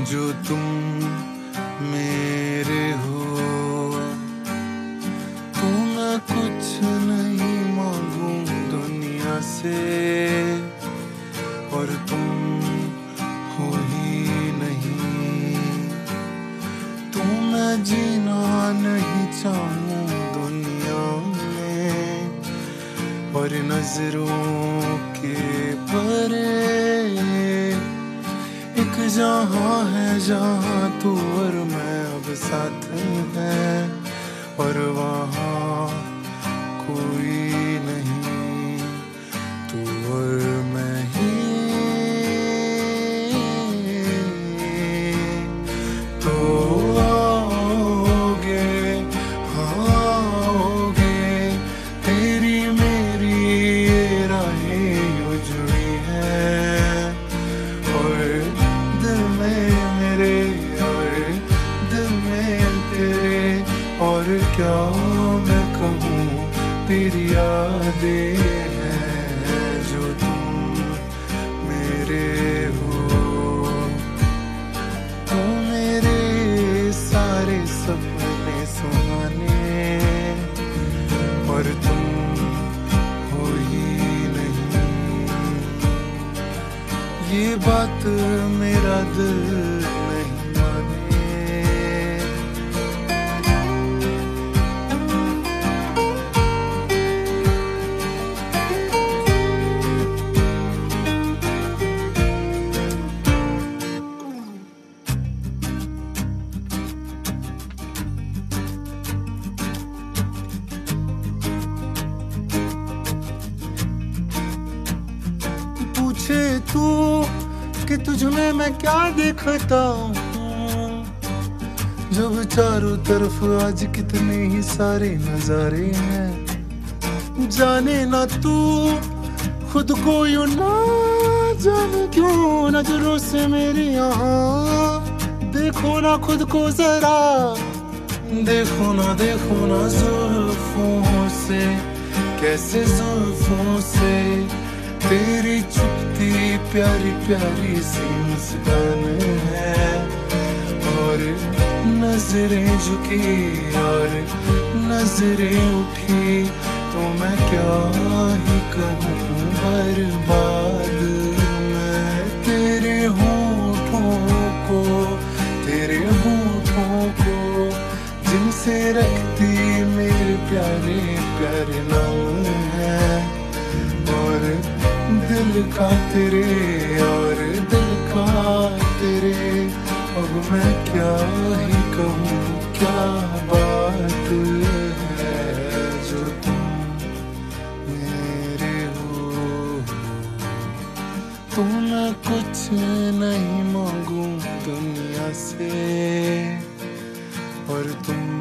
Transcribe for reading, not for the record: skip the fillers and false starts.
जो तुम मेरे हो, तो मैं कुछ नहीं मांगू दुनिया से, और तुम हो ही नहीं। तो मैं जीना नहीं चाहूँ दुनिया में, और नजरों के परे एक जहाँ है जहाँ तू और मैं अब साथ हैं, और वहाँ कोई नहीं, तू और मैं ही। तो आओगे, हाँ आओगे, तेरी मेरी ये राहें यूं जुड़ी हैं, और दिल में मेरे और दिल में तेरे, और क्या मैं कहूँ तेरी यादें हैं जो तुम मेरे हो। तो मेरे सारे सपने सुहाने, और तुम हो ही नहीं। ये बात मेरा दिल नहीं माने। पूछे तू कि तुझ में मैं क्या देखता हूँ, जब चारों तरफ आज कितने ही सारे नजारे हैं। जाने ना तू खुद को यूं, ना जाने क्यों नजरों से मेरी यहाँ देखो ना खुद को जरा, देखो ना जुल्फों से, कैसे जुल्फों से तेरी चुपती प्यारी प्यारी सी मुस्कान है, और नजरें झुकी और नजरें उठी, तो मैं क्या ही कहूँ बर्बाद मैं तेरे होठों को जिनसे रखती मेरे प्यारे प्यारे नाम है, और दिल का तेरे और दिल का तेरे, अब मैं क्या ही कहूँ क्या बात है जो तुम मेरे हो। तो मैं कुछ नहीं मांगू दुनिया से, और तुम